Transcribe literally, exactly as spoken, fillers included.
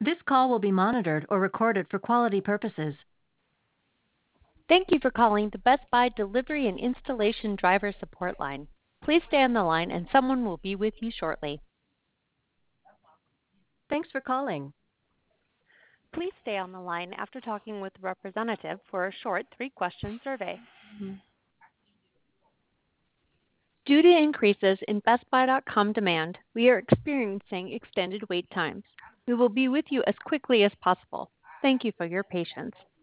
This call will be monitored or recorded for quality purposes. Thank you for calling the Best Buy Delivery and Installation Driver Support Line. Please stay on the line and someone will be with you shortly. Thanks for calling. Please stay on the line after talking with the representative for a short three-question survey. Due to increases in Best Buy dot com demand, we are experiencing extended wait times. We will be with you as quickly as possible. Thank you for your patience.